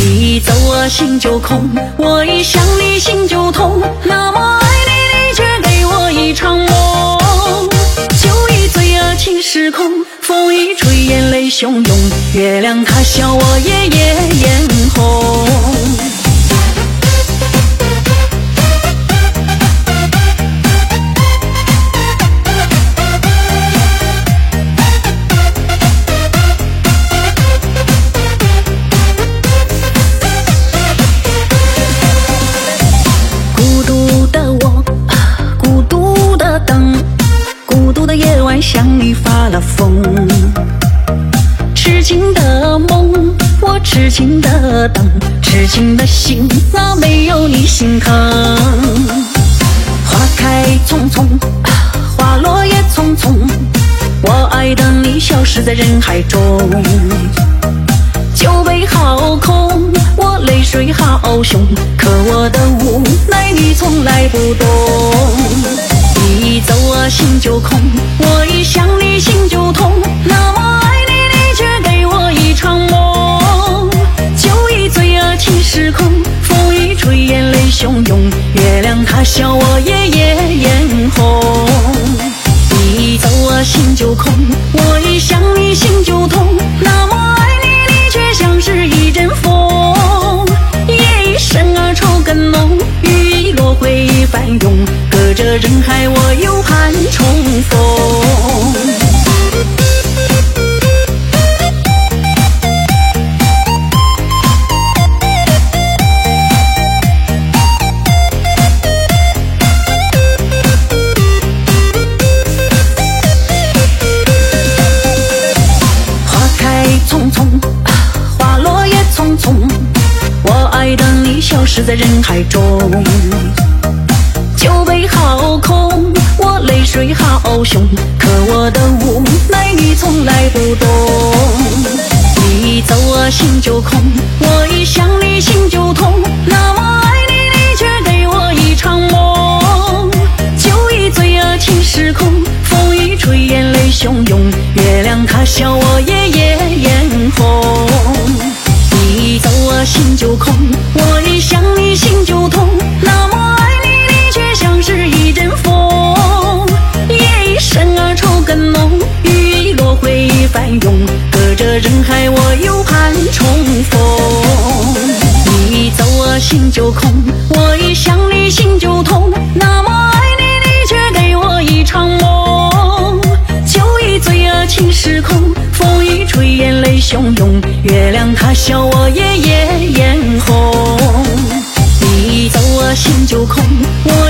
一走我心就空，我一想你心就痛。那么爱你，你却给我一场梦。酒一醉啊情失控，风一吹眼泪汹涌，月亮它笑我夜夜眼红。向你发了疯，痴情的梦，我痴情的等，痴情的心啊，没有你心疼。花开匆匆，花落也匆匆，我爱的你消失在人海中。酒杯好空，我泪水好凶，可我的无奈你从来不懂。一走我心就空，我一想你心就痛。那么爱你，你却给我一场梦。酒一醉啊情失控，风一吹眼泪汹涌，月亮它笑我夜夜眼红。一走我心就空，我一想你心就痛。那么爱你，你却像是一阵风。夜已深而愁更浓，雨一落回忆翻涌，隔着人海我又盼重逢。花开匆匆，花落也匆匆，我爱的你消失在人海中。酒杯好空，我泪水好凶，可我的无奈你从来不懂。一走我心就空，我一想你心就痛。那么爱你，你却给我一场梦。酒一醉啊情失控，风一吹眼泪汹涌，月亮它笑我夜夜眼红。一走我心就空，我一想你心就痛。那么爱你，你却像是一阵风。夜已深而愁更浓，雨一落回忆翻涌，隔着人海我又盼重逢。一走我心就空，我一想你心就痛。那么爱你，你却给我一场梦。酒一醉啊情失控，风一吹眼泪汹涌，月亮它笑我夜夜眼红。一走我心就空，我